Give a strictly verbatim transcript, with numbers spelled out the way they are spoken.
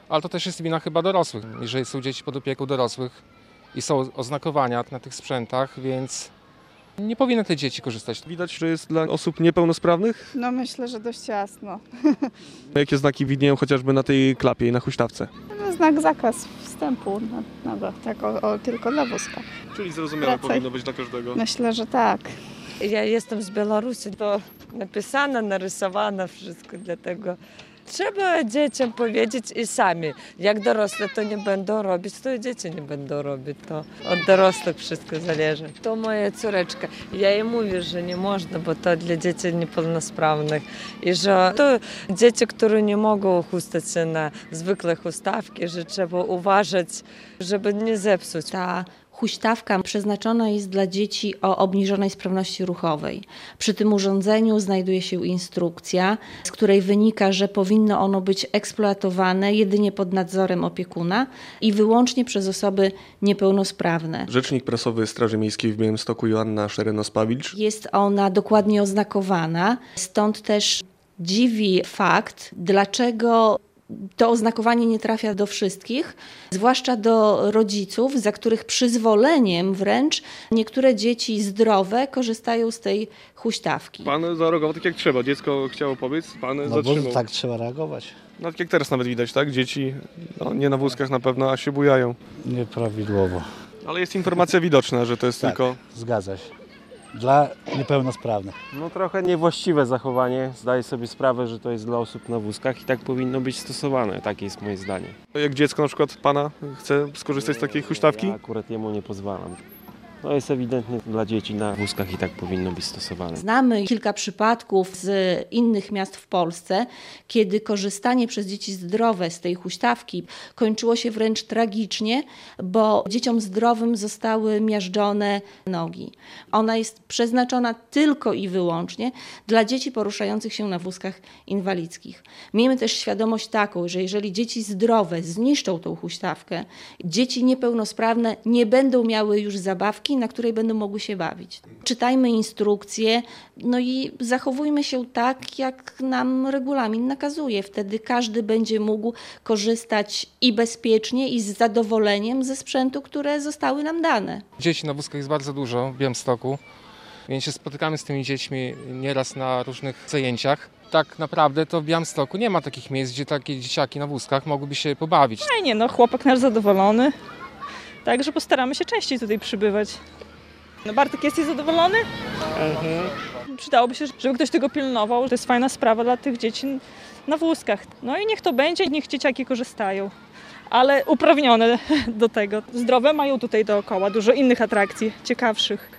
Ale to też jest wina chyba dorosłych, jeżeli są dzieci pod opieką dorosłych i są oznakowania na tych sprzętach, więc nie powinny te dzieci korzystać. Widać, że jest dla osób niepełnosprawnych? No myślę, że dość jasno. Jakie znaki widnieją chociażby na tej klapie i na huśtawce? No, znak zakaz wstępu na nogach, tak o, o, tylko dla wózka. Czyli zrozumiałe Wracaj. powinno być dla każdego. Myślę, że tak. Ja jestem z Białorusi, to napisane, narysowane wszystko, dlatego trzeba dzieciom powiedzieć i sami. Jak dorosłe to nie będą robić, to i dzieci nie będą robić. To od dorosłych wszystko zależy. To moja córeczka. Ja jej mówię, że nie można, bo to dla dzieci niepełnosprawnych. I że to dzieci, które nie mogą chustać się na zwykłe chustawki, że trzeba uważać, żeby nie zepsuć. Ta huśtawka przeznaczona jest dla dzieci o obniżonej sprawności ruchowej. Przy tym urządzeniu znajduje się instrukcja, z której wynika, że powinno ono być eksploatowane jedynie pod nadzorem opiekuna i wyłącznie przez osoby niepełnosprawne. Rzecznik prasowy Straży Miejskiej w Białymstoku Joanna Szereno-Spawicz. Jest ona dokładnie oznakowana, stąd też dziwi fakt, dlaczego to oznakowanie nie trafia do wszystkich, zwłaszcza do rodziców, za których przyzwoleniem wręcz niektóre dzieci zdrowe korzystają z tej huśtawki. Pan zareagował tak jak trzeba. Dziecko chciało pobiec, pan No bo zatrzymał. tak trzeba reagować. No, tak jak teraz nawet widać, tak? Dzieci no, nie na wózkach na pewno, a się bujają. Nieprawidłowo. Ale jest informacja widoczna, że to jest Tak, tylko... zgadza się. Dla niepełnosprawnych. No trochę niewłaściwe zachowanie. Zdaję sobie sprawę, że to jest dla osób na wózkach i tak powinno być stosowane. Takie jest moje zdanie. Jak dziecko na przykład pana chce skorzystać z takiej huśtawki? Ja akurat jemu nie pozwalam. To jest ewidentnie dla dzieci na wózkach i tak powinno być stosowane. Znamy kilka przypadków z innych miast w Polsce, kiedy korzystanie przez dzieci zdrowe z tej huśtawki kończyło się wręcz tragicznie, bo dzieciom zdrowym zostały miażdżone nogi. Ona jest przeznaczona tylko i wyłącznie dla dzieci poruszających się na wózkach inwalidzkich. Miejmy też świadomość taką, że jeżeli dzieci zdrowe zniszczą tą huśtawkę, dzieci niepełnosprawne nie będą miały już zabawki, na której będą mogły się bawić. Czytajmy instrukcje, no i zachowujmy się tak, jak nam regulamin nakazuje. Wtedy każdy będzie mógł korzystać i bezpiecznie, i z zadowoleniem ze sprzętu, które zostały nam dane. Dzieci na wózkach jest bardzo dużo w Białymstoku, więc się spotykamy z tymi dziećmi nieraz na różnych zajęciach. Tak naprawdę to w Białymstoku nie ma takich miejsc, gdzie takie dzieciaki na wózkach mogłyby się pobawić. Fajnie, no chłopak nasz zadowolony. Także postaramy się częściej tutaj przybywać. No Bartek, jesteś zadowolony? Mhm. Przydałoby się, żeby ktoś tego pilnował. To jest fajna sprawa dla tych dzieci na wózkach. No i niech to będzie, niech dzieciaki korzystają. Ale uprawnione do tego. Zdrowe mają tutaj dookoła dużo innych atrakcji, ciekawszych.